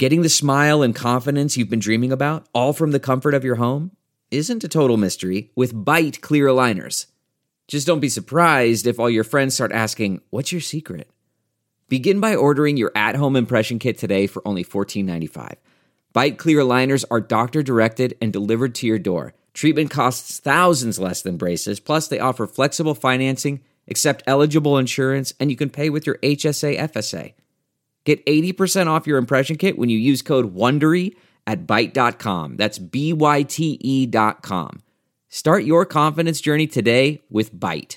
Getting the smile and confidence you've been dreaming about, all from the comfort of your home, isn't a total mystery with Byte clear aligners. Just don't be surprised if all your friends start asking, "What's your secret?" Begin by ordering your at-home impression kit today for only $14.95. Byte clear aligners are doctor-directed and delivered to your door. Treatment costs thousands less than braces, plus they offer flexible financing, accept eligible insurance, and you can pay with your HSA FSA. Get 80% off your impression kit when you use code WONDERY at Byte.com. That's BYTE.com. Start your confidence journey today with Byte.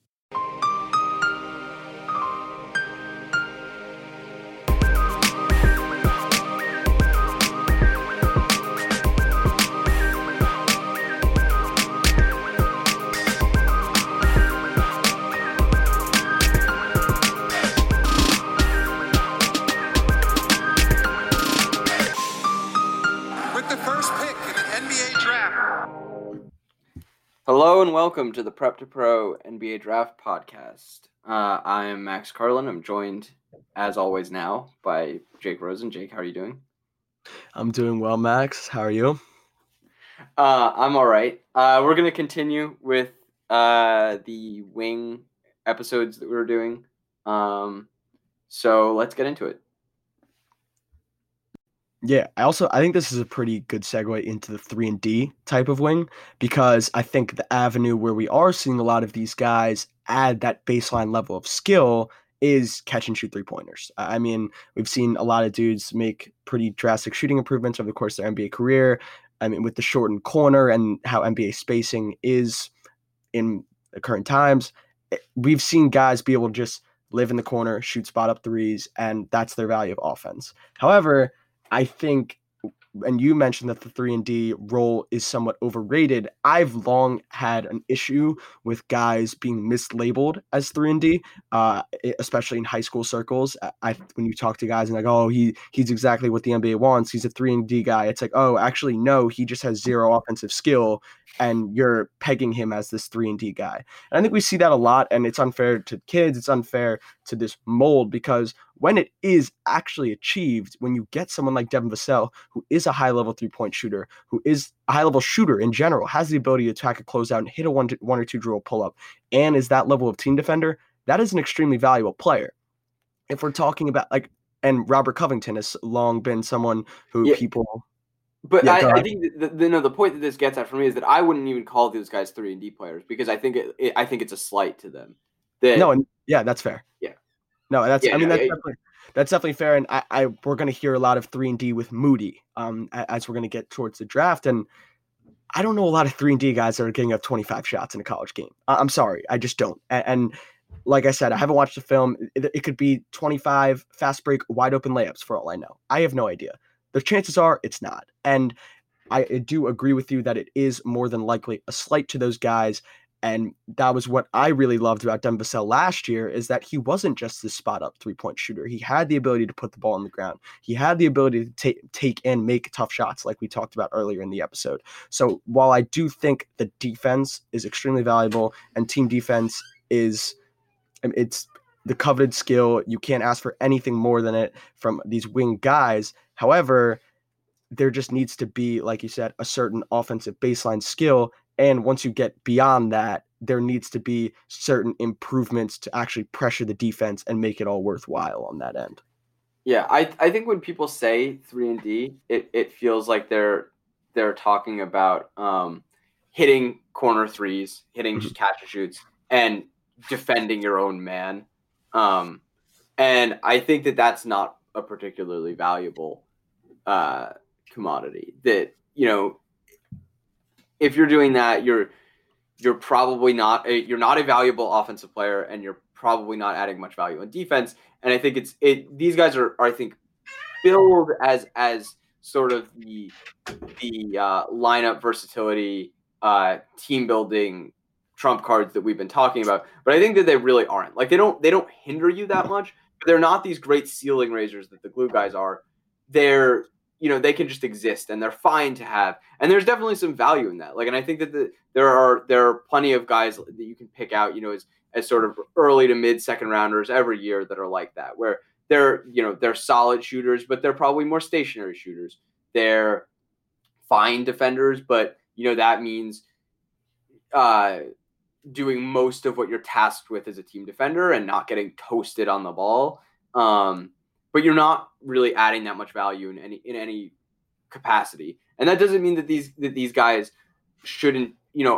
Hello and welcome to the Prep to Pro NBA Draft Podcast. I am Max Carlin. I'm joined, as always now, by Jake Rosen. Jake, how are you doing? I'm doing well, Max. How are you? I'm all right. We're going to continue with the wing episodes that we were doing. So let's get into it. Yeah, I think this is a pretty good segue into the 3-and-D type of wing, because I think the avenue where we are seeing a lot of these guys add that baseline level of skill is catch and shoot 3-pointers. I mean, we've seen a lot of dudes make pretty drastic shooting improvements over the course of their NBA career. I mean, with the shortened corner and how NBA spacing is in the current times, we've seen guys be able to just live in the corner, shoot spot up threes, and that's their value of offense. However, I think, and you mentioned that the 3-and-D role is somewhat overrated. I've long had an issue with guys being mislabeled as 3-and-D, especially in high school circles. When you talk to guys and like, oh, he's exactly what the NBA wants. He's a 3-and-D guy. It's like, oh, actually, no, he just has zero offensive skill, and you're pegging him as this 3-and-D guy. And I think we see that a lot, and it's unfair to kids. It's unfair to this mold, because when it is actually achieved, when you get someone like Devin Vassell, who is a high-level three-point shooter, who is a high-level shooter in general, has the ability to attack a closeout and hit a one or two dribble pull-up, and is that level of team defender, that is an extremely valuable player. If we're talking about, like, and Robert Covington has long been someone who people... But yeah, I think the point that this gets at for me is that I wouldn't even call those guys 3-and-D players, because I think it's a slight to them. That's fair. Yeah. No, that's definitely fair, and we're going to hear a lot of 3-and-D with Moody as we're going to get towards the draft, and I don't know a lot of 3-and-D guys that are getting up 25 shots in a college game. I'm sorry, I just don't. And like I said, I haven't watched the film. It could be 25 fast break wide open layups for all I know. I have no idea. The chances are it's not, and I do agree with you that it is more than likely a slight to those guys. And that was what I really loved about Devin Vassell last year, is that he wasn't just this spot-up three-point shooter. He had the ability to put the ball on the ground. He had the ability to take and make tough shots, like we talked about earlier in the episode. So while I do think the defense is extremely valuable, and team defense it's the coveted skill, you can't ask for anything more than it from these wing guys. However, there just needs to be, like you said, a certain offensive baseline skill. And once you get beyond that, there needs to be certain improvements to actually pressure the defense and make it all worthwhile on that end. Yeah, I think when people say 3-and-D, it feels like they're talking about hitting corner threes, hitting catch and shoots, and defending your own man. And I think that that's not a particularly valuable commodity. That, if you're doing that, you're probably not a valuable offensive player, and you're probably not adding much value in defense. And I think these guys are I think billed as sort of the lineup versatility, team building trump cards that we've been talking about. But I think that they really aren't. Like, they don't hinder you that much, but they're not these great ceiling raisers that the glue guys are. They're, they can just exist, and they're fine to have. And there's definitely some value in that. Like, and I think that there are plenty of guys that you can pick out, as sort of early to mid second rounders every year that are like that, where they're solid shooters, but they're probably more stationary shooters. They're fine defenders, but that means doing most of what you're tasked with as a team defender and not getting toasted on the ball. But you're not really adding that much value in any capacity. And that doesn't mean that these guys shouldn't,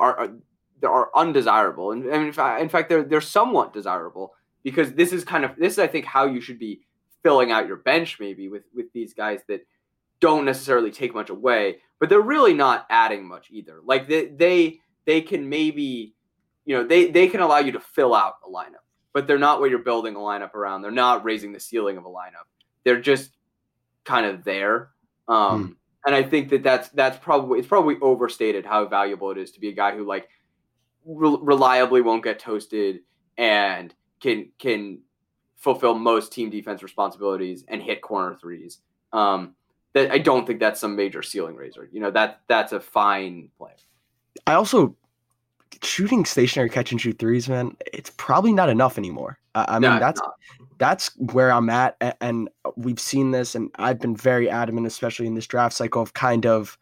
are undesirable. And in fact, they're somewhat desirable, because this is I think how you should be filling out your bench, maybe with these guys that don't necessarily take much away, but they're really not adding much either. Like they can maybe, they can allow you to fill out a lineup, but they're not what you're building a lineup around. They're not raising the ceiling of a lineup. They're just kind of there. And I think that's probably overstated how valuable it is to be a guy who like reliably won't get toasted and can fulfill most team defense responsibilities and hit corner threes. That I don't think that's some major ceiling raiser. That's a fine play. I also, shooting stationary catch and shoot threes, man, it's probably not enough anymore. I mean, that's where I'm at, and we've seen this, and I've been very adamant, especially in this draft cycle, of kind of,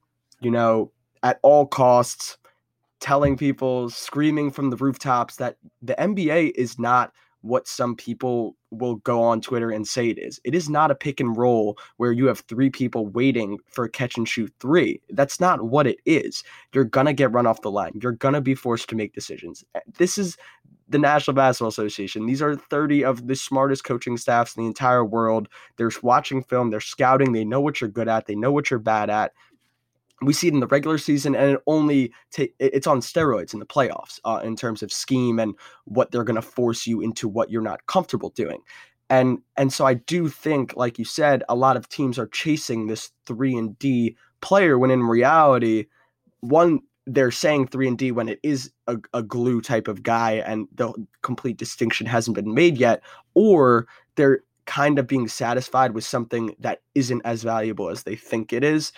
at all costs, telling people, screaming from the rooftops that the NBA is not what some people will go on Twitter and say it is. It is not a pick and roll where you have three people waiting for a catch and shoot three. That's not what it is. You're going to get run off the line. You're going to be forced to make decisions. This is the National Basketball Association. These are 30 of the smartest coaching staffs in the entire world. They're watching film. They're scouting. They know what you're good at. They know what you're bad at. We see it in the regular season, and it's on steroids in the playoffs in terms of scheme and what they're going to force you into what you're not comfortable doing. And so I do think, like you said, a lot of teams are chasing this 3-and-D player when in reality, one, they're saying 3-and-D when it is a glue type of guy and the complete distinction hasn't been made yet, or they're kind of being satisfied with something that isn't as valuable as they think it is.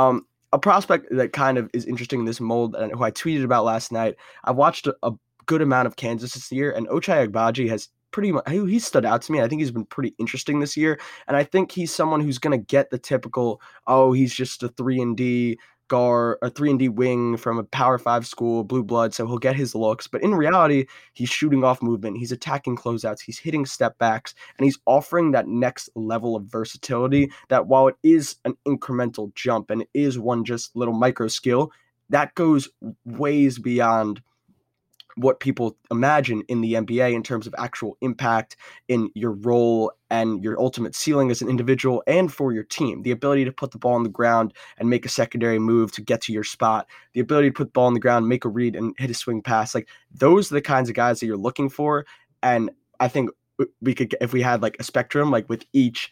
A prospect that kind of is interesting in this mold, and who I tweeted about last night, I watched a good amount of Kansas this year, and Ochai Agbaji has pretty much, he stood out to me. I think he's been pretty interesting this year, and I think he's someone who's going to get the typical, he's just a 3-and-D guard, a 3-and-D wing from a Power 5 school, blue blood, so he'll get his looks. But in reality, he's shooting off movement, he's attacking closeouts, he's hitting step backs, and he's offering that next level of versatility that, while it is an incremental jump and it is one just little micro skill, that goes ways beyond what people imagine in the NBA in terms of actual impact in your role and your ultimate ceiling as an individual and for your team. The ability to put the ball on the ground and make a secondary move to get to your spot, the ability to put the ball on the ground, make a read and hit a swing pass. Like, those are the kinds of guys that you're looking for. And I think we could, if we had like a spectrum, like with each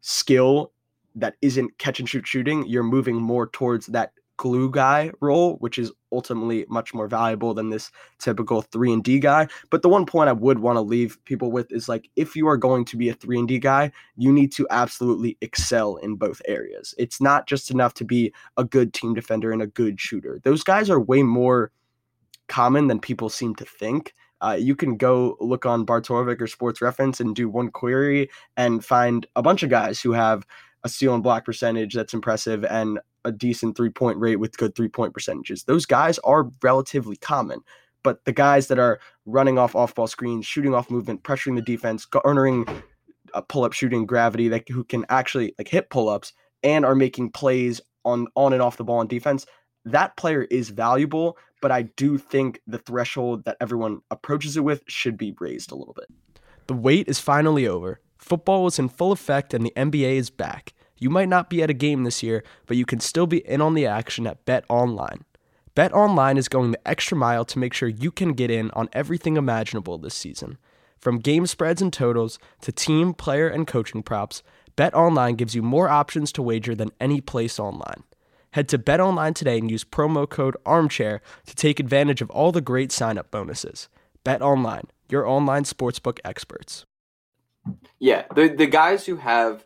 skill that isn't catch and shoot shooting, you're moving more towards that glue guy role, which is ultimately much more valuable than this typical 3-and-D guy. But the one point I would want to leave people with is, like, if you are going to be a 3-and-D guy, you need to absolutely excel in both areas. It's not just enough to be a good team defender and a good shooter. Those guys are way more common than people seem to think. You can go look on Bartorvik or Sports Reference and do one query and find a bunch of guys who have a steal and block percentage that's impressive and a decent 3-point rate with good 3-point percentages. Those guys are relatively common, but the guys that are running off-ball screens, shooting off movement, pressuring the defense, garnering pull-up shooting gravity, who can actually like hit pull-ups and are making plays on and off the ball on defense, that player is valuable, but I do think the threshold that everyone approaches it with should be raised a little bit. The wait is finally over. Football is in full effect and the NBA is back. You might not be at a game this year, but you can still be in on the action at BetOnline. BetOnline is going the extra mile to make sure you can get in on everything imaginable this season. From game spreads and totals to team, player, and coaching props, BetOnline gives you more options to wager than any place online. Head to BetOnline today and use promo code ARMCHAIR to take advantage of all the great sign-up bonuses. BetOnline, your online sportsbook experts. Yeah, the guys who have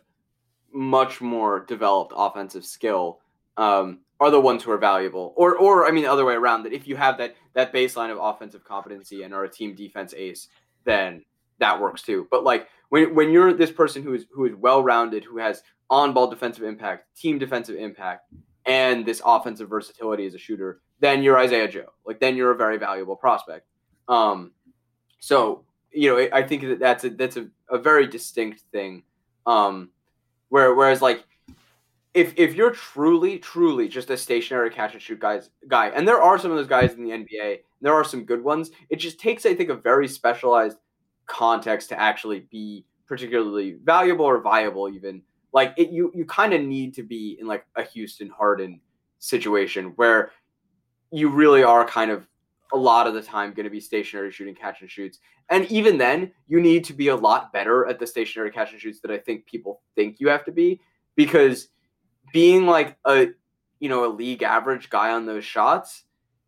much more developed offensive skill are the ones who are valuable. Or I mean, the other way around, that if you have that baseline of offensive competency and are a team defense ace, then that works too. But like when you're this person who is well-rounded, who has on-ball defensive impact, team defensive impact, and this offensive versatility as a shooter, then you're Isaiah Joe. Like, then you're a very valuable prospect. So, I think that's a very distinct thing. Whereas like, if you're truly just a stationary catch and shoot guy, and there are some of those guys in the NBA, there are some good ones. It just takes, I think, a very specialized context to actually be particularly valuable or viable. Even like you kind of need to be in like a Houston Harden situation where you really are kind of a lot of the time going to be stationary shooting catch and shoots. And even then, you need to be a lot better at the stationary catch and shoots that I think people think you have to be, because being like a league average guy on those shots,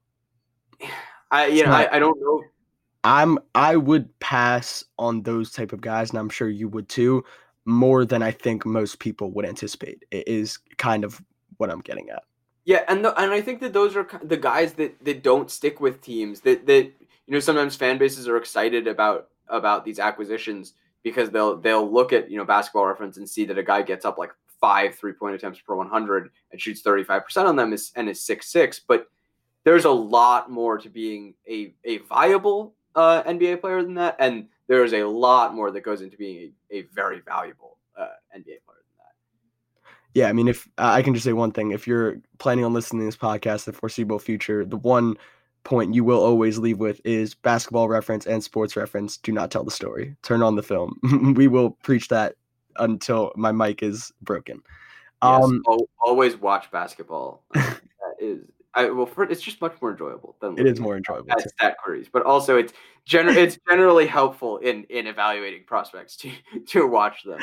I don't know. I would pass on those type of guys, and I'm sure you would too, more than I think most people would anticipate. It is kind of what I'm getting at. Yeah, and I think that those are the guys that don't stick with teams. That sometimes fan bases are excited about these acquisitions because they'll look at Basketball Reference and see that a guy gets up like 5 3-point attempts per 100 and shoots 35% on them and is 6'6". But there's a lot more to being a viable NBA player than that, and there is a lot more that goes into being a very valuable NBA player. Yeah, I mean, if I can just say one thing, if you're planning on listening to this podcast in the foreseeable future, the one point you will always leave with is Basketball Reference and Sports Reference do not tell the story. Turn on the film. We will preach that until my mic is broken. Yes, always watch basketball. It's just much more enjoyable than it is more enjoyable at stat queries, but also it's generally helpful in evaluating prospects to watch them.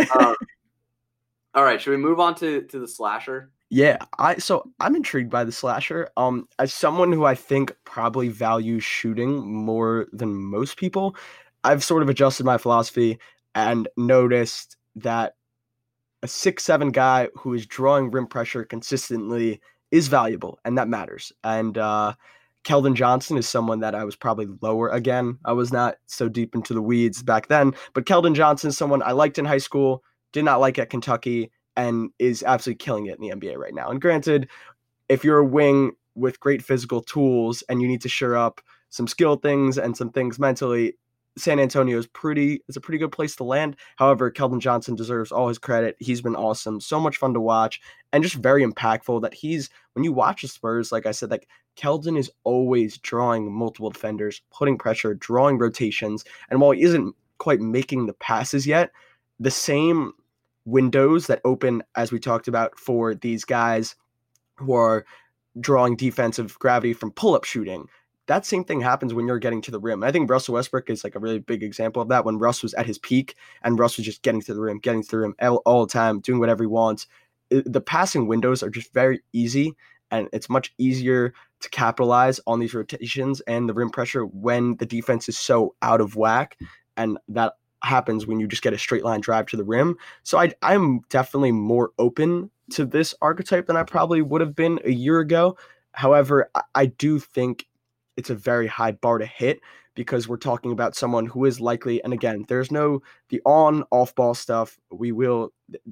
All right, should we move on to the slasher? Yeah, I'm intrigued by the slasher. As someone who I think probably values shooting more than most people, I've sort of adjusted my philosophy and noticed that a 6'7" guy who is drawing rim pressure consistently is valuable, and that matters. And Keldon Johnson is someone that I was probably lower. Again, I was not so deep into the weeds back then, but Keldon Johnson is someone I liked in high school, did not like at Kentucky, and is absolutely killing it in the NBA right now. And granted, if you're a wing with great physical tools and you need to shore up some skill things and some things mentally, San Antonio is a pretty good place to land. However, Keldon Johnson deserves all his credit. He's been awesome, so much fun to watch, and just very impactful. That when you watch the Spurs, like I said, like Keldon is always drawing multiple defenders, putting pressure, drawing rotations, and while he isn't quite making the passes yet, the same windows that open, as we talked about, for these guys who are drawing defensive gravity from pull-up shooting, that same thing happens when you're getting to the rim. I think Russell Westbrook is like a really big example of that, when Russ was at his peak and Russ was just getting to the rim all the time, doing whatever he wants. The passing windows are just very easy, and it's much easier to capitalize on these rotations and the rim pressure when the defense is so out of whack, and that happens when you just get a straight line drive to the rim. So I'm definitely more open to this archetype than I probably would have been a year ago. However, I do think it's a very high bar to hit, because we're talking about someone who is likely, and again, there's no the off ball stuff. We know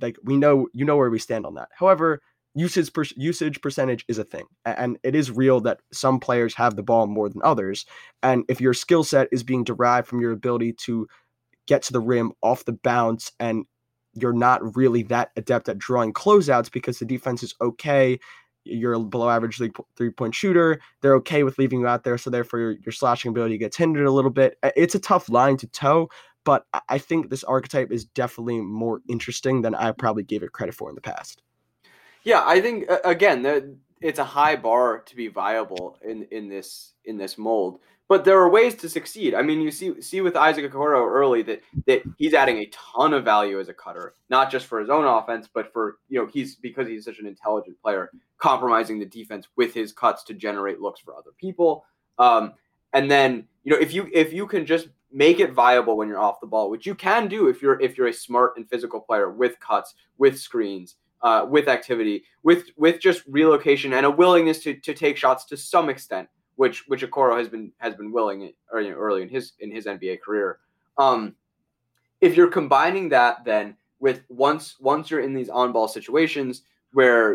where we stand on that. However, usage percentage is a thing, and it is real that some players have the ball more than others. And if your skill set is being derived from your ability to get to the rim off the bounce, and you're not really that adept at drawing closeouts because the defense is okay, you're a below average 3-point shooter, they're okay with leaving you out there, so therefore your slashing ability gets hindered a little bit. It's a tough line to toe, but I think this archetype is definitely more interesting than I probably gave it credit for in the past. Yeah, I think again it's a high bar to be viable in this mold, but there are ways to succeed. I mean, you see with Isaac Okoro early that he's adding a ton of value as a cutter, not just for his own offense, but for because he's such an intelligent player, compromising the defense with his cuts to generate looks for other people. And then if you can just make it viable when you're off the ball, which you can do if you're a smart and physical player with cuts, with screens, with activity, with just relocation and a willingness to take shots to some extent, which Okoro has been willing early in his NBA career. if you're combining that then with once you're in these on-ball situations where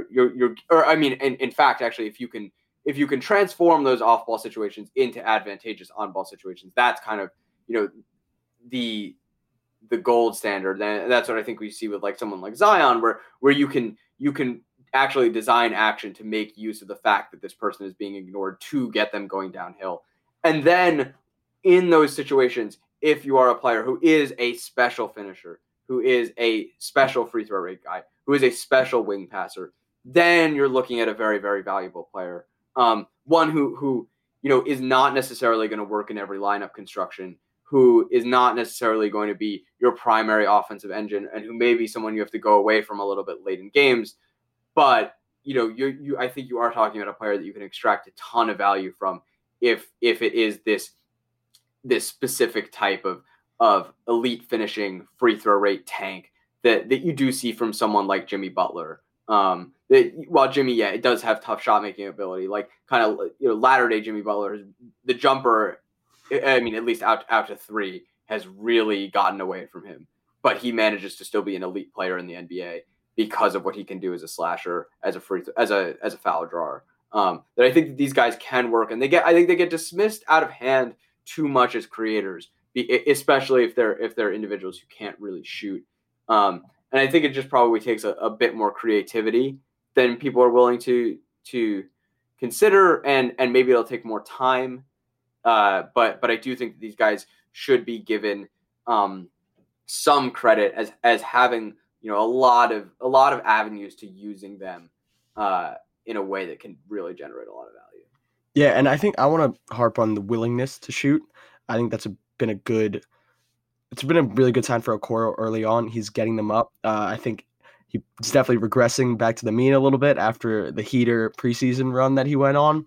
in fact, actually, if you can transform those off-ball situations into advantageous on-ball situations, that's kind of, the gold standard. And that's what I think we see with like someone like Zion, where you can actually design action to make use of the fact that this person is being ignored to get them going downhill. And then in those situations, if you are a player who is a special finisher, who is a special free throw rate guy, who is a special wing passer, then you're looking at a very, very valuable player. One who is not necessarily going to work in every lineup construction, who is not necessarily going to be your primary offensive engine, and who may be someone you have to go away from a little bit late in games. But I think you are talking about a player that you can extract a ton of value from if it is this specific type of elite finishing free throw rate tank that you do see from someone like Jimmy Butler. While Jimmy, it does have tough shot making ability, like kind of latter day Jimmy Butler, the jumper, I mean, at least out to three, has really gotten away from him. But he manages to still be an elite player in the NBA because of what he can do as a slasher, as a foul drawer. That I think that these guys can work, and I think they get dismissed out of hand too much as creators, especially if they're individuals who can't really shoot. And I think it just probably takes a bit more creativity than people are willing to consider, and maybe it'll take more time. But I do think that these guys should be given some credit as having a lot of avenues to using them in a way that can really generate a lot of value. Yeah, and I think I want to harp on the willingness to shoot. I think it's been a really good sign for Okoro early on. He's getting them up. I think he's definitely regressing back to the mean a little bit after the heater preseason run that he went on.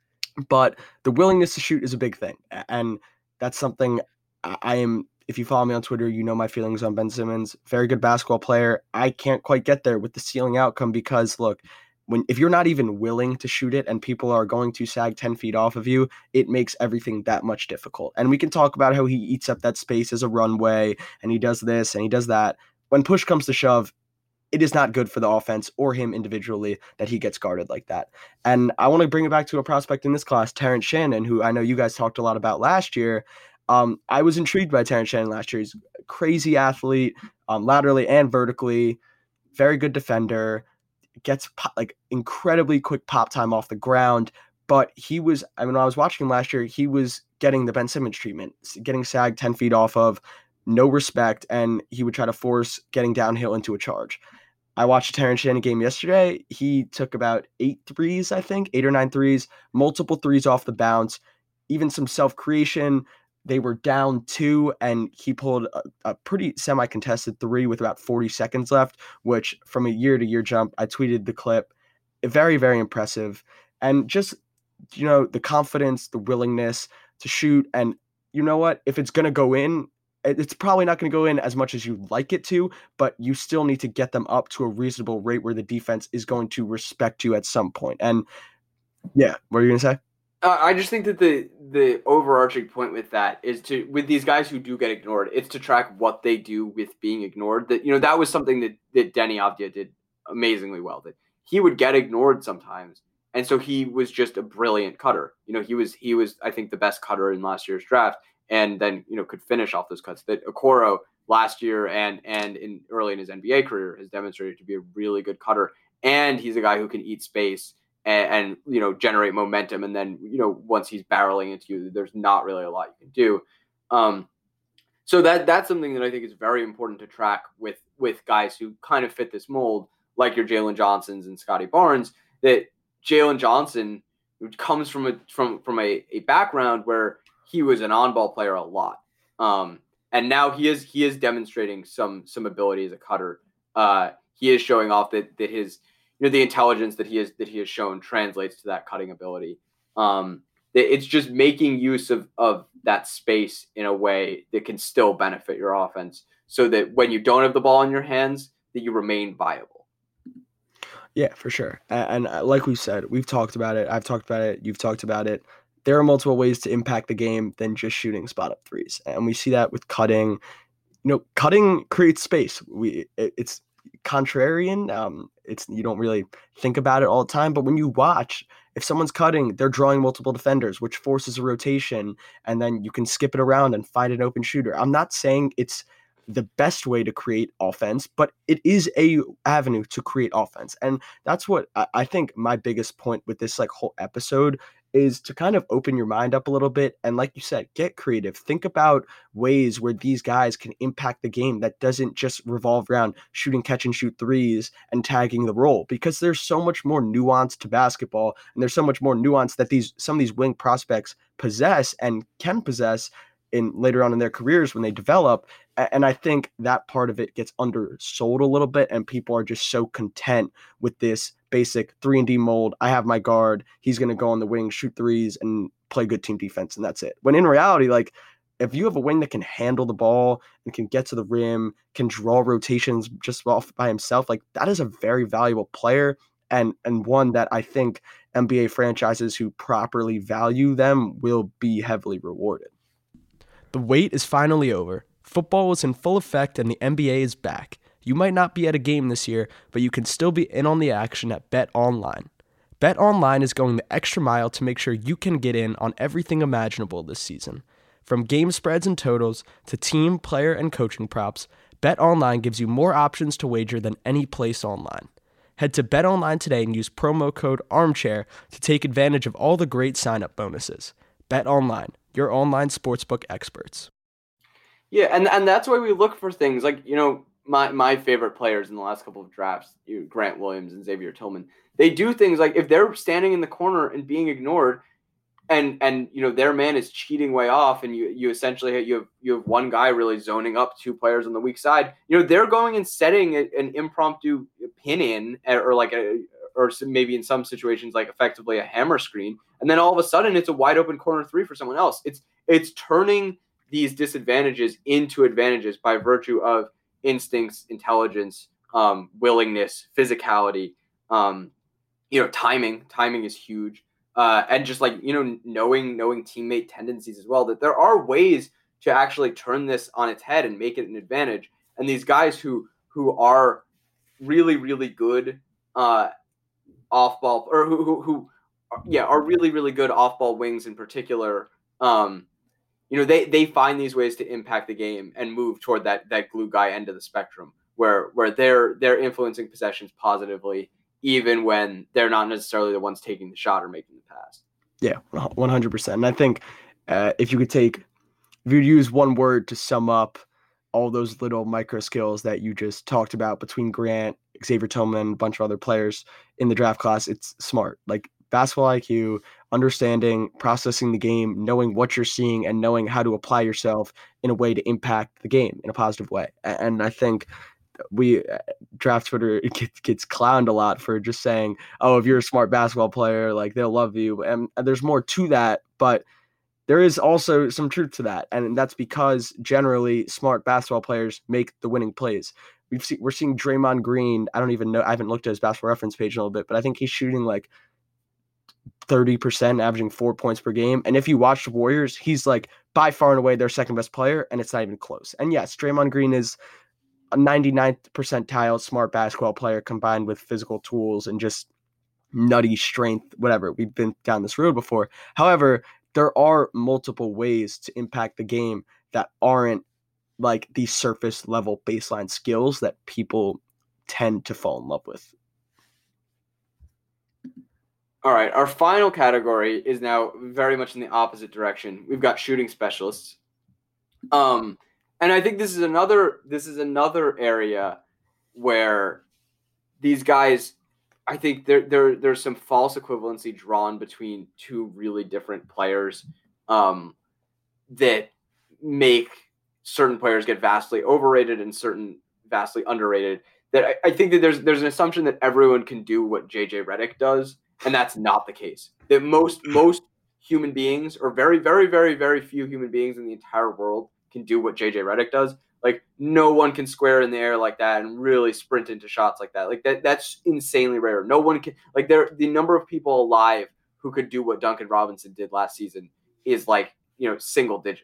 But the willingness to shoot is a big thing. And that's something I am, if you follow me on Twitter, you know my feelings on Ben Simmons. Very good basketball player. I can't quite get there with the ceiling outcome because, look, if you're not even willing to shoot it and people are going to sag 10 feet off of you, it makes everything that much difficult. And we can talk about how he eats up that space as a runway and he does this and he does that. When push comes to shove, it is not good for the offense or him individually that he gets guarded like that. And I want to bring it back to a prospect in this class, Terrence Shannon, who I know you guys talked a lot about last year. I was intrigued by Terrence Shannon last year. He's a crazy athlete, laterally and vertically, very good defender, gets incredibly quick pop time off the ground. But when I was watching him last year, he was getting the Ben Simmons treatment, getting sagged 10 feet off of, no respect, and he would try to force getting downhill into a charge. I watched a Terrence Shannon game yesterday. He took about 8 threes, I think, 8 or 9 threes, multiple threes off the bounce, even some self-creation. They were down 2, and he pulled a pretty semi-contested 3 with about 40 seconds left, which from a year-to-year jump, I tweeted the clip. Very, very impressive. And just, the confidence, the willingness to shoot. And you know what? If it's going to go in, it's probably not going to go in as much as you'd like it to, but you still need to get them up to a reasonable rate where the defense is going to respect you at some point. And yeah, what are you going to say? I just think that the overarching point with that is with these guys who do get ignored, it's to track what they do with being ignored. That was something that Deni Avdija did amazingly well. That he would get ignored sometimes, and so he was just a brilliant cutter. He was I think the best cutter in last year's draft, and then could finish off those cuts. That Okoro last year and early in his NBA career has demonstrated to be a really good cutter, and he's a guy who can eat space and generate momentum. And then, once he's barreling into you, there's not really a lot you can do. So that's something that I think is very important to track with guys who kind of fit this mold, like your Jalen Johnsons and Scotty Barnes. That Jalen Johnson comes from a background where he was an on-ball player a lot. And now he is demonstrating some ability as a cutter. He is showing off that his the intelligence that he has shown translates to that cutting ability. It's just making use of that space in a way that can still benefit your offense, so that when you don't have the ball in your hands, that you remain viable. Yeah, for sure. And like we said, we've talked about it. I've talked about it. You've talked about it. There are multiple ways to impact the game than just shooting spot up threes. And we see that with cutting. cutting creates space. It's contrarian. It's you don't really think about it all the time, but when you watch, if someone's cutting, they're drawing multiple defenders, which forces a rotation, and then you can skip it around and find an open shooter. I'm not saying it's the best way to create offense, but it is a avenue to create offense. And that's what I think my biggest point with this like whole episode is, to kind of open your mind up a little bit. And like you said, get creative. Think about ways where these guys can impact the game that doesn't just revolve around shooting catch and shoot threes and tagging the roll, because there's so much more nuance to basketball, and there's so much more nuance that some of these wing prospects possess and can possess in later on in their careers when they develop. And I think that part of it gets undersold a little bit, and people are just so content with this basic 3-and-D mold. I have my guard, he's going to go on the wing, shoot threes, and play good team defense, and that's it. When in reality, like, if you have a wing that can handle the ball and can get to the rim, can draw rotations just off by himself, like, that is a very valuable player, and one that I think NBA franchises who properly value them will be heavily rewarded. The wait is finally over. Football is in full effect and the NBA is back. You might not be at a game this year, but you can still be in on the action at BetOnline. BetOnline is going the extra mile to make sure you can get in on everything imaginable this season. From game spreads and totals to team, player, and coaching props, BetOnline gives you more options to wager than any place online. Head to BetOnline today and use promo code ARMCHAIR to take advantage of all the great sign-up bonuses. BetOnline, your online sportsbook experts. Yeah, and that's why we look for things like, my favorite players in the last couple of drafts, Grant Williams and Xavier Tillman. They do things like, if they're standing in the corner and being ignored, and their man is cheating way off, and you essentially you have one guy really zoning up two players on the weak side. They're going and setting an impromptu pin in, or maybe in some situations like effectively a hammer screen, and then all of a sudden it's a wide open corner three for someone else. It's turning these disadvantages into advantages by virtue of instincts, intelligence, willingness, physicality. Timing is huge. And just like, knowing teammate tendencies as well, that there are ways to actually turn this on its head and make it an advantage. And these guys who are really, really good off ball, or who are really, really good off ball wings in particular, they find these ways to impact the game and move toward that glue guy end of the spectrum where they're influencing possessions positively, even when they're not necessarily the ones taking the shot or making the pass. Yeah, 100%. And I think if you'd use one word to sum up all those little micro skills that you just talked about between Grant, Xavier Tillman, a bunch of other players in the draft class, it's smart. Like basketball IQ, understanding, processing the game, knowing what you're seeing, and knowing how to apply yourself in a way to impact the game in a positive way. And I think draft Twitter gets clowned a lot for just saying, oh, if you're a smart basketball player, like they'll love you. And there's more to that, but there is also some truth to that. And that's because generally smart basketball players make the winning plays. We're seeing Draymond Green. I don't even know. I haven't looked at his basketball reference page in a little bit, but I think he's shooting like 30%, averaging 4 points per game. And if you watch the Warriors, he's like by far and away their second best player, and it's not even close. And yes, Draymond Green is a 99th percentile smart basketball player combined with physical tools and just nutty strength, whatever. We've been down this road before. However, there are multiple ways to impact the game that aren't like the surface level baseline skills that people tend to fall in love with. All right, our final category is now very much in the opposite direction. We've got shooting specialists. And I think this is another area where these guys, I think there's some false equivalency drawn between two really different players that make certain players get vastly overrated and certain vastly underrated. That I think that there's an assumption that everyone can do what JJ Redick does, and that's not the case. That most human beings, or very, very, very, very few human beings in the entire world, can do what JJ Redick does. Like no one can square in the air like that and really sprint into shots like that. Like that's insanely rare. No one can, like the number of people alive who could do what Duncan Robinson did last season is like, single digits.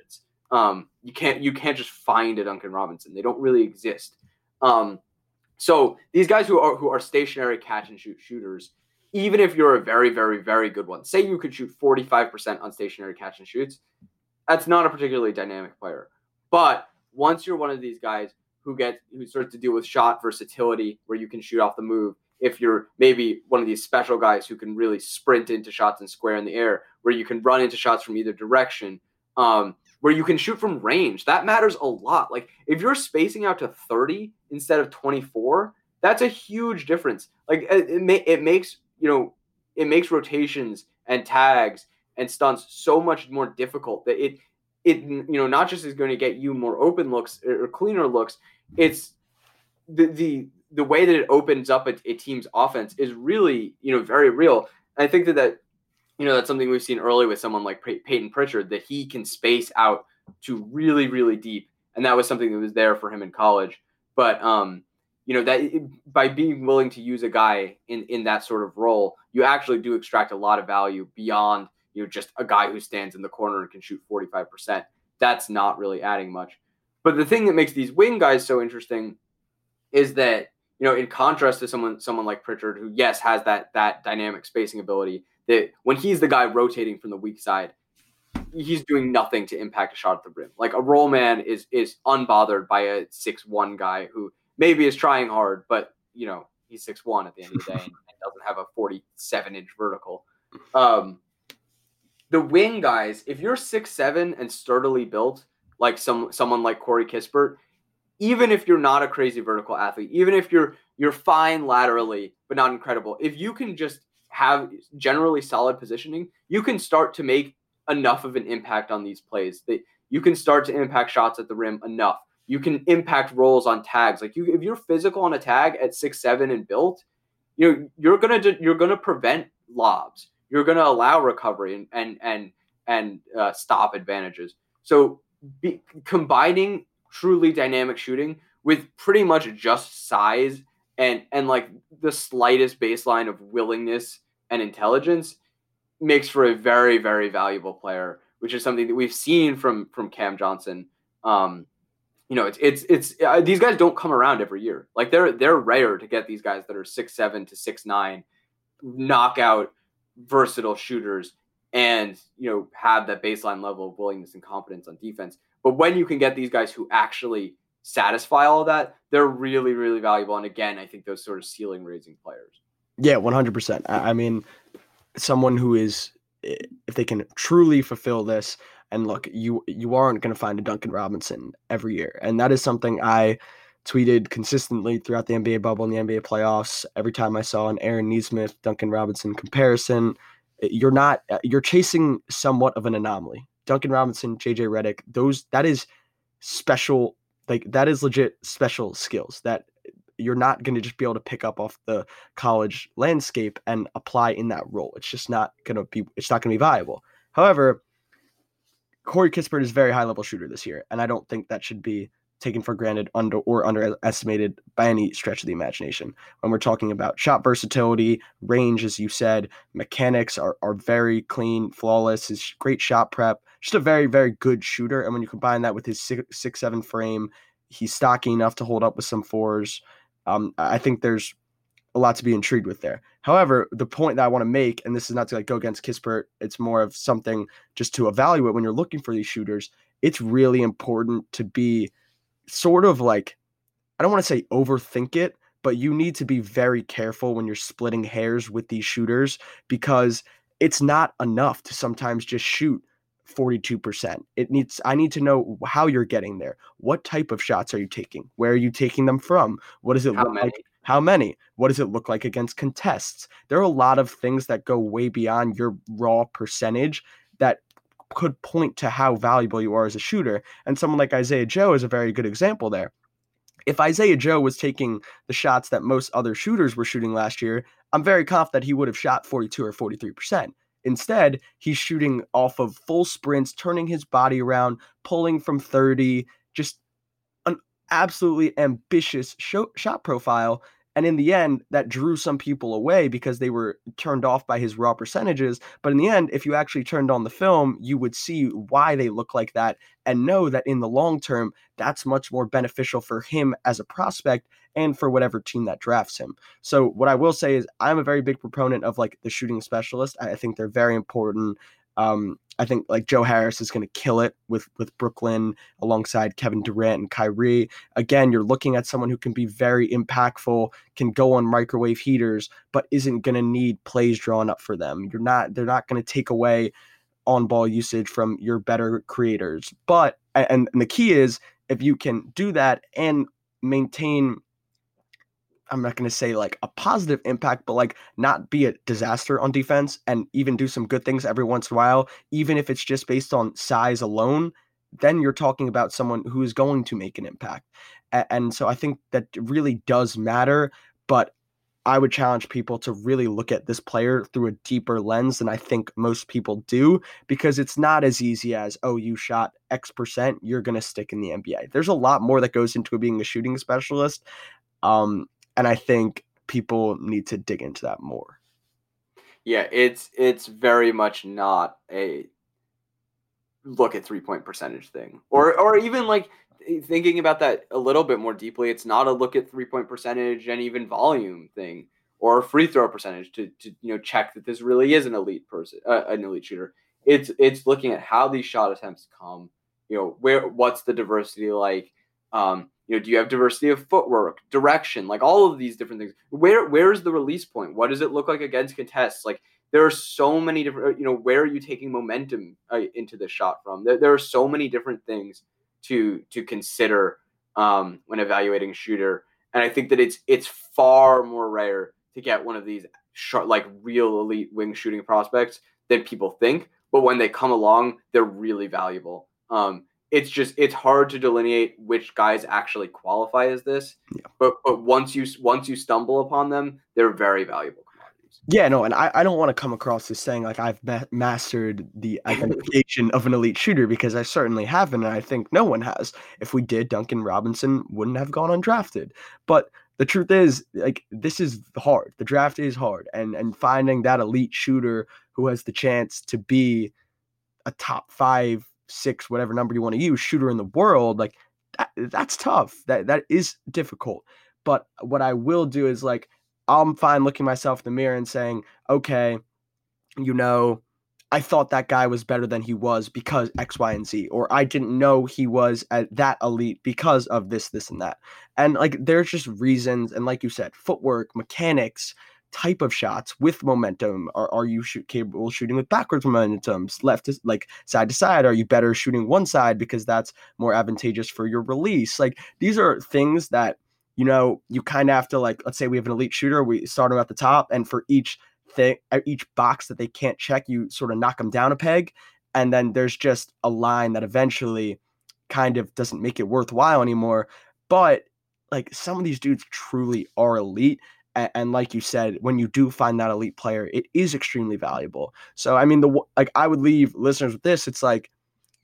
You can't just find a Duncan Robinson. They don't really exist. So these guys who are stationary catch and shoot shooters, even if you're a very, very, very good one, say you could shoot 45% on stationary catch and shoots, that's not a particularly dynamic player. But once you're one of these guys who starts to deal with shot versatility, where you can shoot off the move, if you're maybe one of these special guys who can really sprint into shots and square in the air, where you can run into shots from either direction, where you can shoot from range, that matters a lot. Like if you're spacing out to 30 instead of 24, that's a huge difference. Like it makes rotations and tags and stunts so much more difficult that it not just is going to get you more open looks or cleaner looks. It's the way that it opens up a team's offense is really, very real. And I think that that's something we've seen early with someone like Peyton Pritchard, that he can space out to really, really deep. And that was something that was there for him in college. But, by being willing to use a guy in that sort of role, you actually do extract a lot of value beyond, just a guy who stands in the corner and can shoot 45%. That's not really adding much. But the thing that makes these wing guys so interesting is that, in contrast to someone like Pritchard, who, yes, has that dynamic spacing ability, that when he's the guy rotating from the weak side, he's doing nothing to impact a shot at the rim. Like a roll man is unbothered by a 6'1" guy who maybe is trying hard, but he's 6'1" at the end of the day and doesn't have a 47-inch vertical. The wing guys, if you're 6'7" and sturdily built, like someone like Corey Kispert, even if you're not a crazy vertical athlete, even if you're fine laterally but not incredible, if you can just have generally solid positioning, you can start to make enough of an impact on these plays that you can start to impact shots at the rim enough. You can impact rolls on tags. Like if you're physical on a tag at 6'7" and built, you're gonna prevent lobs. You're gonna allow recovery and stop advantages. So combining truly dynamic shooting with pretty much just size and like the slightest baseline of willingness and intelligence makes for a very, very valuable player, which is something that we've seen from Cam Johnson. It's these guys don't come around every year. Like they're rare to get these guys that are 6'7" to 6'9", knockout, versatile shooters, and have that baseline level of willingness and confidence on defense. But when you can get these guys who actually satisfy all of that, they're really, really valuable. And again, I think those sort of ceiling raising players. Yeah, 100%. I mean, someone who is, if they can truly fulfill this, and look, you aren't going to find a Duncan Robinson every year. And that is something I tweeted consistently throughout the NBA bubble and the NBA playoffs. Every time I saw an Aaron Nesmith, Duncan Robinson comparison, you're chasing somewhat of an anomaly. Duncan Robinson, JJ Redick, that is special, like that is legit special skills that you're not going to just be able to pick up off the college landscape and apply in that role. It's just not going to be viable. However, Corey Kispert is a very high level shooter this year, and I don't think that should be taken for granted or underestimated by any stretch of the imagination. When we're talking about shot versatility, range, as you said, mechanics are very clean, flawless, his great shot prep, just a very, very good shooter. And when you combine that with his 6'7" frame, he's stocky enough to hold up with some fours. I think there's a lot to be intrigued with there. However, the point that I want to make, and this is not to go against Kispert, it's more of something just to evaluate when you're looking for these shooters. It's really important to be sort of like, I don't want to say overthink it, but you need to be very careful when you're splitting hairs with these shooters, because it's not enough to sometimes just shoot 42%. I need to know how you're getting there. What type of shots are you taking? Where are you taking them from? What does it look like? How many? What does it look like against contests? There are a lot of things that go way beyond your raw percentage that could point to how valuable you are as a shooter. And someone like Isaiah Joe is a very good example there. If Isaiah Joe was taking the shots that most other shooters were shooting last year, I'm very confident he would have shot 42 or 43%. Instead, he's shooting off of full sprints, turning his body around, pulling from 30, just an absolutely ambitious shot profile. And in the end, that drew some people away because they were turned off by his raw percentages. But in the end, if you actually turned on the film, you would see why they look like that and know that in the long term, that's much more beneficial for him as a prospect and for whatever team that drafts him. So what I will say is I'm a very big proponent of like the shooting specialist. I think they're very important. I think like Joe Harris is going to kill it with Brooklyn alongside Kevin Durant and Kyrie. Again, you're looking at someone who can be very impactful, can go on microwave heaters, but isn't going to need plays drawn up for them. They're not going to take away on ball usage from your better creators. But and the key is if you can do that and maintain, I'm not going to say like a positive impact, but like not be a disaster on defense and even do some good things every once in a while, even if it's just based on size alone, then you're talking about someone who is going to make an impact. And so I think that really does matter, but I would challenge people to really look at this player through a deeper lens than I think most people do, because it's not as easy as, oh, you shot X%, you're going to stick in the NBA. There's a lot more that goes into being a shooting specialist. And I think people need to dig into that more. Yeah, it's very much not a look at 3-point percentage thing. Or even like thinking about that a little bit more deeply, it's not a look at 3-point percentage and even volume thing or free throw percentage to check that this really is an elite person, an elite shooter. It's looking at how these shot attempts come, what's the diversity like, do you have diversity of footwork, direction, like all of these different things? Where's the release point? What does it look like against contests? Like there are so many different, where are you taking momentum into the shot from? There are so many different things to consider when evaluating a shooter. And I think that it's far more rare to get one of these like real elite wing shooting prospects than people think. But when they come along, they're really valuable. It's hard to delineate which guys actually qualify as this. Yeah. But once you stumble upon them, they're very valuable commodities. Yeah, no, and I don't want to come across as saying like I've mastered the identification of an elite shooter, because I certainly haven't, and I think no one has. If we did, Duncan Robinson wouldn't have gone undrafted. But the truth is, like, this is hard. The draft is hard, and finding that elite shooter who has the chance to be a top 5, 6, whatever number you want to use, shooter in the world, like that's tough. That is difficult. But what I will do is like, I'm fine looking myself in the mirror and saying, okay, I thought that guy was better than he was because X, Y, and Z, or I didn't know he was at that elite because of this, and that. And like, there's just reasons. And like you said, footwork, mechanics, type of shots with momentum. Are you capable of shooting with backwards momentums, left to like side to side? Are you better shooting one side because that's more advantageous for your release? Like these are things that, you kind of have to, like, let's say we have an elite shooter, we start them at the top, and for each thing, each box that they can't check, you sort of knock them down a peg. And then there's just a line that eventually kind of doesn't make it worthwhile anymore. But like some of these dudes truly are elite. And like you said, when you do find that elite player, it is extremely valuable. So, I mean, I would leave listeners with this. It's like,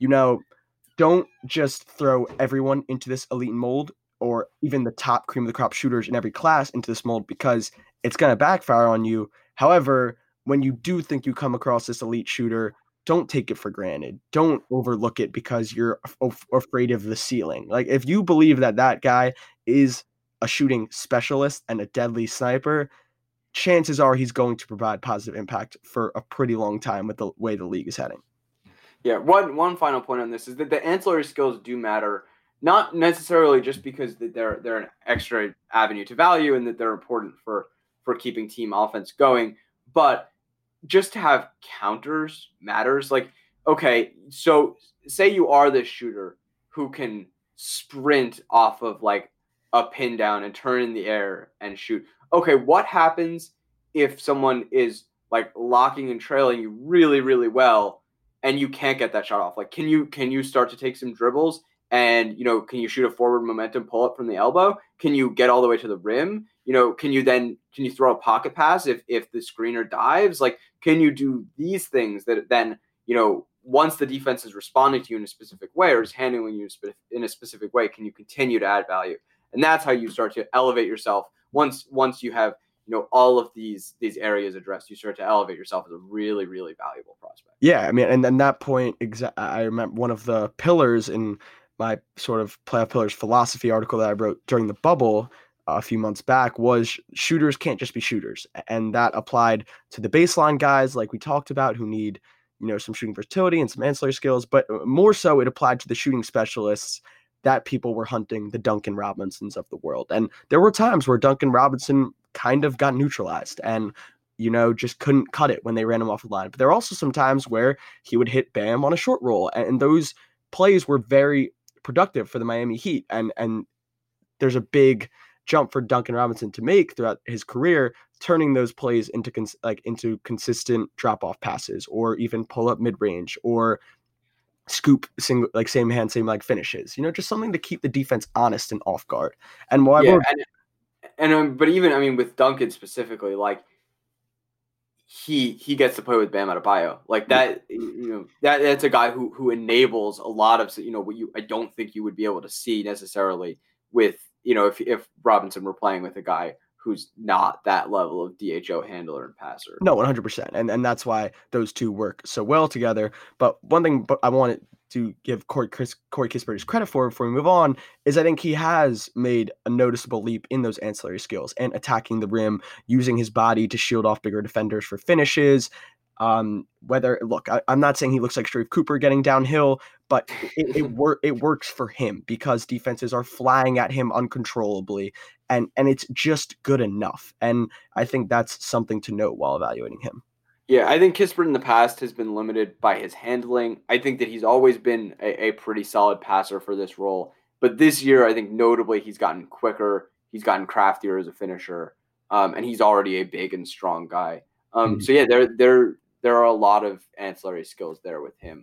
don't just throw everyone into this elite mold, or even the top cream of the crop shooters in every class into this mold, because it's going to backfire on you. However, when you do think you come across this elite shooter, don't take it for granted. Don't overlook it because you're afraid of the ceiling. Like if you believe that guy is a shooting specialist and a deadly sniper, chances are he's going to provide positive impact for a pretty long time with the way the league is heading. Yeah, one final point on this is that the ancillary skills do matter, not necessarily just because they're an extra avenue to value and that they're important for keeping team offense going, but just to have counters matters. Like, okay, so say you are this shooter who can sprint off of like a pin down and turn in the air and shoot. Okay, what happens if someone is like locking and trailing you really, really well and you can't get that shot off? Like, can you start to take some dribbles and, can you shoot a forward momentum pull up from the elbow? Can you get all the way to the rim? Can you throw a pocket pass if the screener dives? Like, can you do these things that then, once the defense is responding to you in a specific way or is handling you in a specific way, can you continue to add value? And that's how you start to elevate yourself once you have, all of these areas addressed, you start to elevate yourself as a really, really valuable prospect. Yeah, I mean, and then that point, I remember one of the pillars in my sort of playoff pillars philosophy article that I wrote during the bubble a few months back was shooters can't just be shooters. And that applied to the baseline guys like we talked about who need, some shooting versatility and some ancillary skills, but more so it applied to the shooting specialists that people were hunting, the Duncan Robinsons of the world. And there were times where Duncan Robinson kind of got neutralized and, just couldn't cut it when they ran him off the line. But there are also some times where he would hit Bam on a short roll. And those plays were very productive for the Miami Heat. And there's a big jump for Duncan Robinson to make throughout his career, turning those plays into consistent drop-off passes or even pull-up mid-range or scoop single, like same hand, same leg finishes, just something to keep the defense honest and off guard. And while but even, with Duncan specifically, like he gets to play with Bam Adebayo like that, that's a guy who enables a lot of, what I don't think you would be able to see necessarily with, if Robinson were playing with a guy who's not that level of DHO handler and passer. No, 100%. And that's why those two work so well together. But one thing I wanted to give Corey Kispert his credit for before we move on is I think he has made a noticeable leap in those ancillary skills and attacking the rim, using his body to shield off bigger defenders for finishes. I'm not saying he looks like Sharif Cooper getting downhill, but it works for him because defenses are flying at him uncontrollably, and it's just good enough. And I think that's something to note while evaluating him. Yeah, I think Kispert in the past has been limited by his handling. I think that he's always been a pretty solid passer for this role. But this year, I think notably he's gotten quicker, he's gotten craftier as a finisher, and he's already a big and strong guy. So yeah, there are a lot of ancillary skills there with him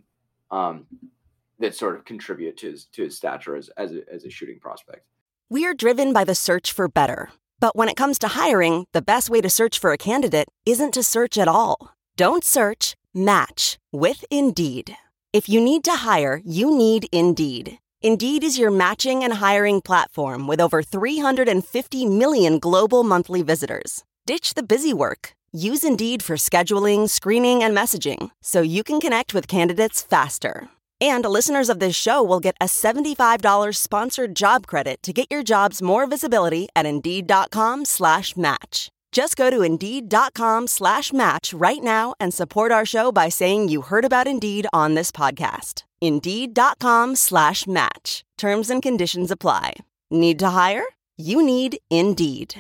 that sort of contribute to his stature as a shooting prospect. We're driven by the search for better. But when it comes to hiring, the best way to search for a candidate isn't to search at all. Don't search, match with Indeed. If you need to hire, you need Indeed. Indeed is your matching and hiring platform with over 350 million global monthly visitors. Ditch the busy work. Use Indeed for scheduling, screening, and messaging so you can connect with candidates faster. And listeners of this show will get a $75 sponsored job credit to get your jobs more visibility at Indeed.com/match. Just go to Indeed.com/match right now and support our show by saying you heard about Indeed on this podcast. Indeed.com/match. Terms and conditions apply. Need to hire? You need Indeed.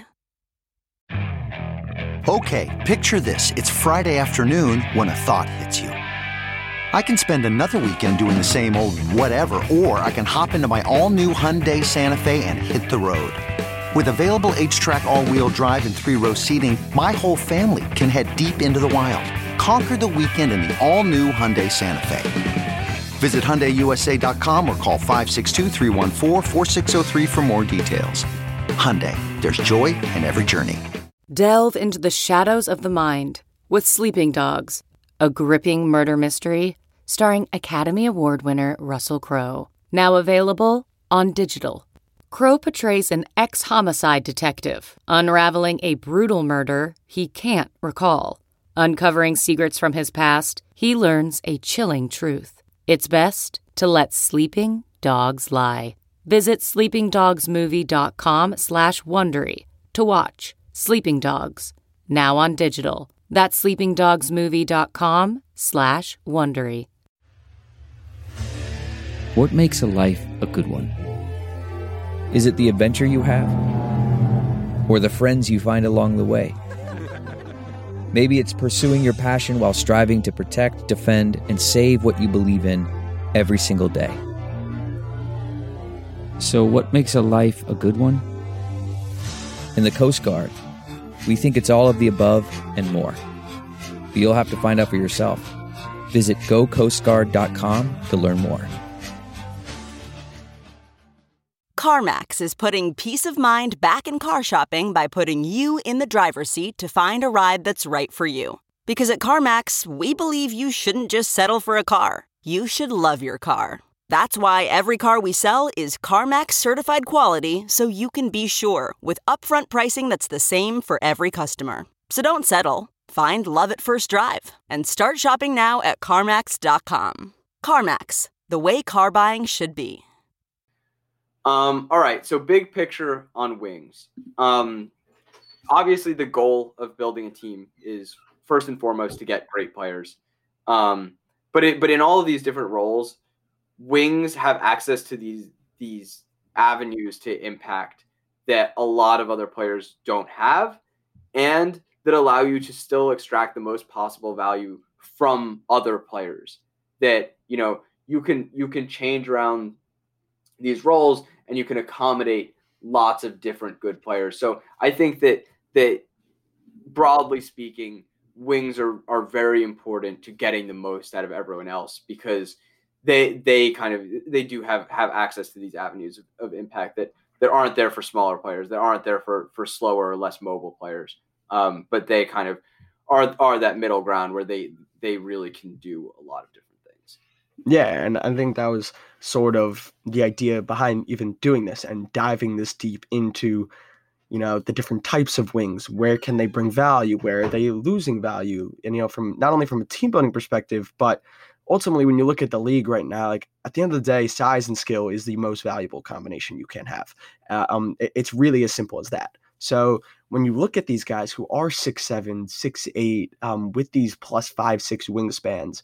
Okay, picture this. It's Friday afternoon when a thought hits you. I can spend another weekend doing the same old whatever, or I can hop into my all-new Hyundai Santa Fe and hit the road. With available H-Track all-wheel drive and 3-row seating, my whole family can head deep into the wild. Conquer the weekend in the all-new Hyundai Santa Fe. Visit HyundaiUSA.com or call 562-314-4603 for more details. Hyundai, there's joy in every journey. Delve into the shadows of the mind with Sleeping Dogs, a gripping murder mystery starring Academy Award winner Russell Crowe. Now available on digital. Crowe portrays an ex-homicide detective unraveling a brutal murder he can't recall. Uncovering secrets from his past, he learns a chilling truth. It's best to let sleeping dogs lie. Visit sleepingdogsmovie.com/Wondery to watch Sleeping Dogs, now on digital. That's sleepingdogsmovie.com/Wondery. What makes a life a good one? Is it the adventure you have? Or the friends you find along the way? Maybe it's pursuing your passion while striving to protect, defend, and save what you believe in every single day. So what makes a life a good one? In the Coast Guard, we think it's all of the above and more. But you'll have to find out for yourself. Visit gocoastguard.com to learn more. CarMax is putting peace of mind back in car shopping by putting you in the driver's seat to find a ride that's right for you. Because at CarMax, we believe you shouldn't just settle for a car. You should love your car. That's why every car we sell is CarMax certified quality, so you can be sure with upfront pricing that's the same for every customer. So don't settle. Find love at first drive and start shopping now at CarMax.com. CarMax, the way car buying should be. All right, so big picture on wings. Obviously, the goal of building a team is first and foremost to get great players. But in all of these different roles, wings have access to these avenues to impact that a lot of other players don't have, and that allow you to still extract the most possible value from other players. That you can change around these roles and you can accommodate lots of different good players. So I think that broadly speaking, wings are very important to getting the most out of everyone else, because they do have access to these avenues of impact that aren't there for smaller players, that aren't there for slower or less mobile players. But they kind of are that middle ground where they really can do a lot of different things. Yeah, and I think that was sort of the idea behind even doing this and diving this deep into, the different types of wings. Where can they bring value? Where are they losing value? And, from not only from a team building perspective, but ultimately when you look at the league right now, like at the end of the day, size and skill is the most valuable combination you can have. It's really as simple as that. So when you look at these guys who are 6'7", 6'8", with these plus 5'6" wingspans,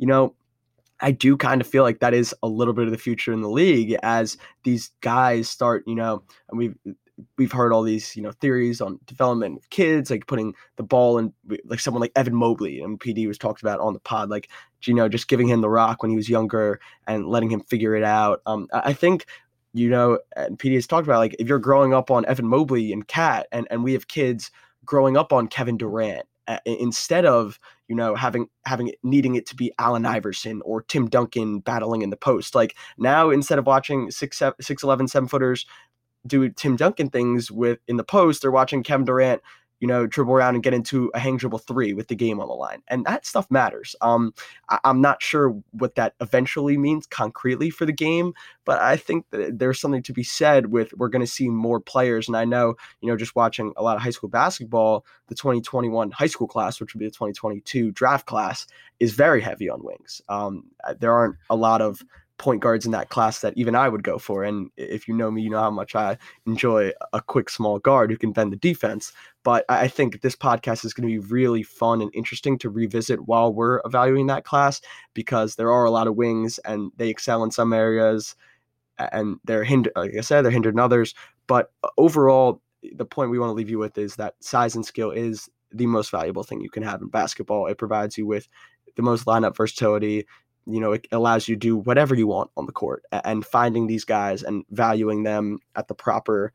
I do kind of feel like that is a little bit of the future in the league as these guys start, and we've heard all these, theories on development of kids, like putting the ball in, like someone like Evan Mobley, and PD was talked about on the pod, like, just giving him the rock when he was younger and letting him figure it out. I think, and PD has talked about, like, if you're growing up on Evan Mobley and Cat, and we have kids growing up on Kevin Durant, instead of, needing it to be Allen Iverson or Tim Duncan battling in the post. Like now, instead of watching 6'11", 7-footers do Tim Duncan things in the post, they're watching Kevin Durant, dribble around and get into a hang dribble three with the game on the line. And that stuff matters. I'm not sure what that eventually means concretely for the game, but I think that there's something to be said with, we're going to see more players. And I know, just watching a lot of high school basketball, the 2021 high school class, which would be the 2022 draft class, is very heavy on wings. There aren't a lot of point guards in that class that even I would go for. And if you know me, you know how much I enjoy a quick small guard who can bend the defense. But I think this podcast is going to be really fun and interesting to revisit while we're evaluating that class, because there are a lot of wings and they excel in some areas and they're hindered, like I said, they're hindered in others. But overall, the point we want to leave you with is that size and skill is the most valuable thing you can have in basketball. It provides you with the most lineup versatility. It allows you to do whatever you want on the court, and finding these guys and valuing them at the proper,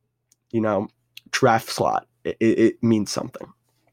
draft slot. It means something.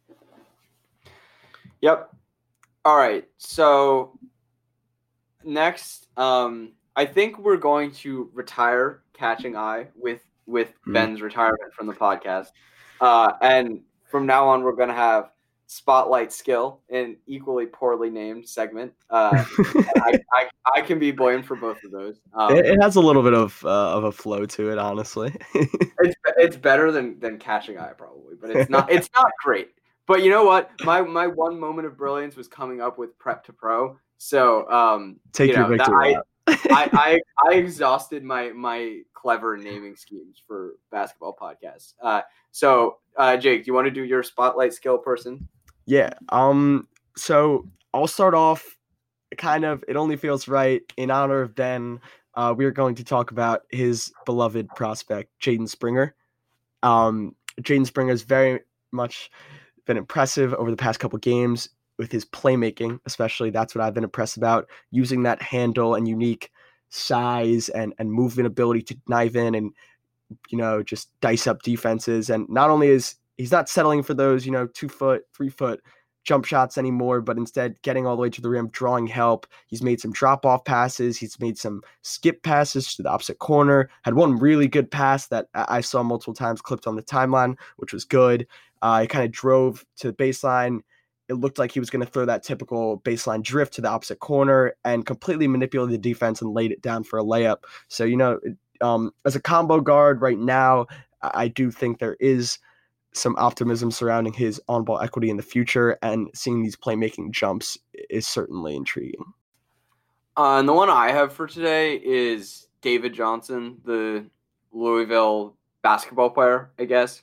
Yep. All right. So next, I think we're going to retire Catching Eye with Ben's retirement from the podcast. And from now on, we're going to have Spotlight Skill, an equally poorly named segment. I can be blamed for both of those. It has a little bit of a flow to it, honestly. it's better than Catching Eye probably, but it's not great. But you know what? My one moment of brilliance was coming up with Prep to Pro. So take your victory. I exhausted my clever naming schemes for basketball podcasts. So Jake, do you want to do your Spotlight Skill person? Yeah. So I'll start off it only feels right in honor of Ben. We're going to talk about his beloved prospect, Jaden Springer. Jaden Springer has very much been impressive over the past couple games with his playmaking, especially. That's what I've been impressed about, using that handle and unique size and movement ability to dive in and, just dice up defenses. And not only is he's not settling for those, 2 foot, 3 foot jump shots anymore, but instead getting all the way to the rim, drawing help. He's made some drop-off passes. He's made some skip passes to the opposite corner. Had one really good pass that I saw multiple times clipped on the timeline, which was good. He kind of drove to the baseline, it looked like he was going to throw that typical baseline drift to the opposite corner and completely manipulated the defense and laid it down for a layup. So, as a combo guard right now, I do think there is some optimism surrounding his on-ball equity in the future, and seeing these playmaking jumps is certainly intriguing. And the one I have for today is David Johnson, the Louisville basketball player, I guess.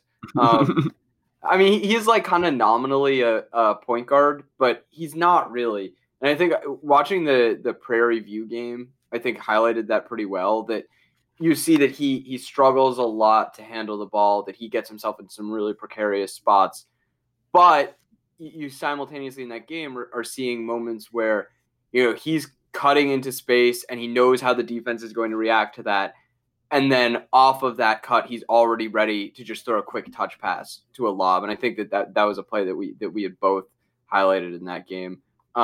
I mean, he's like kind of nominally a point guard, but he's not really. And I think watching the Prairie View game, I think highlighted that pretty well, that you see that he struggles a lot to handle the ball, that he gets himself in some really precarious spots. But you simultaneously in that game are seeing moments where, he's cutting into space and he knows how the defense is going to react to that. And then off of that cut, he's already ready to just throw a quick touch pass to a lob. And I think that was a play that we had both highlighted in that game.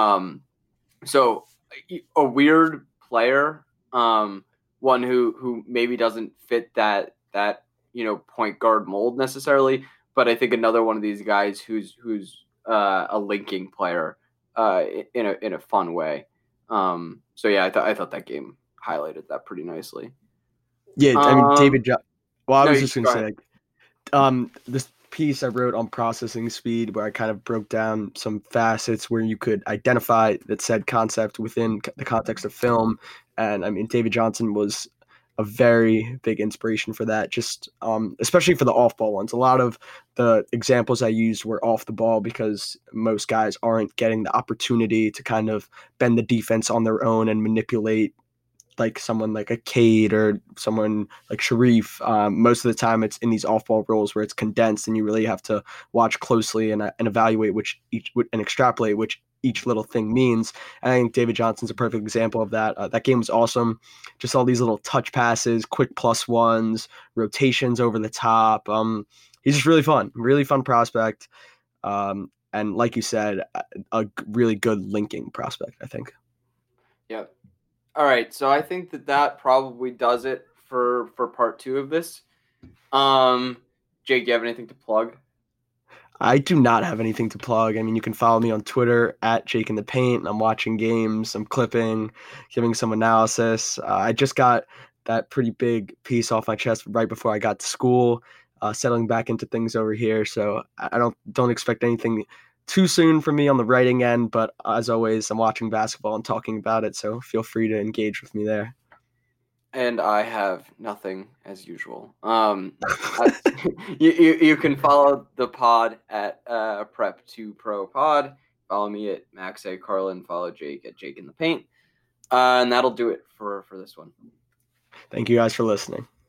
So a weird player, one who maybe doesn't fit that point guard mold necessarily, but I think another one of these guys who's a linking player in a fun way. So yeah, I thought that game highlighted that pretty nicely. Yeah, I mean, David. I was just going to say, this piece I wrote on processing speed, where I kind of broke down some facets where you could identify that said concept within the context of film, and I mean, David Johnson was a very big inspiration for that. Just especially for the off-ball ones. A lot of the examples I used were off the ball because most guys aren't getting the opportunity to kind of bend the defense on their own and manipulate, like someone like a Cade or someone like Sharif. Most of the time it's in these off-ball roles where it's condensed and you really have to watch closely and evaluate and extrapolate which each little thing means. And I think David Johnson's a perfect example of that. That game was awesome. Just all these little touch passes, quick +1s, rotations over the top. He's just really fun prospect. And like you said, a really good linking prospect, I think. Yeah. All right, so I think that probably does it for part 2 of this. Jake, do you have anything to plug? I do not have anything to plug. I mean, you can follow me on Twitter at Jake in the Paint. I'm watching games, I'm clipping, giving some analysis. I just got that pretty big piece off my chest right before I got to school, settling back into things over here. So I don't expect anything too soon for me on the writing end, but as always, I'm watching basketball and talking about it, so feel free to engage with me there. And I have nothing as usual. You can follow the pod at Prep2Pro Pod. Follow me at Max A. Carlin. Follow Jake at Jake in the Paint. And that'll do it for this one. Thank you guys for listening.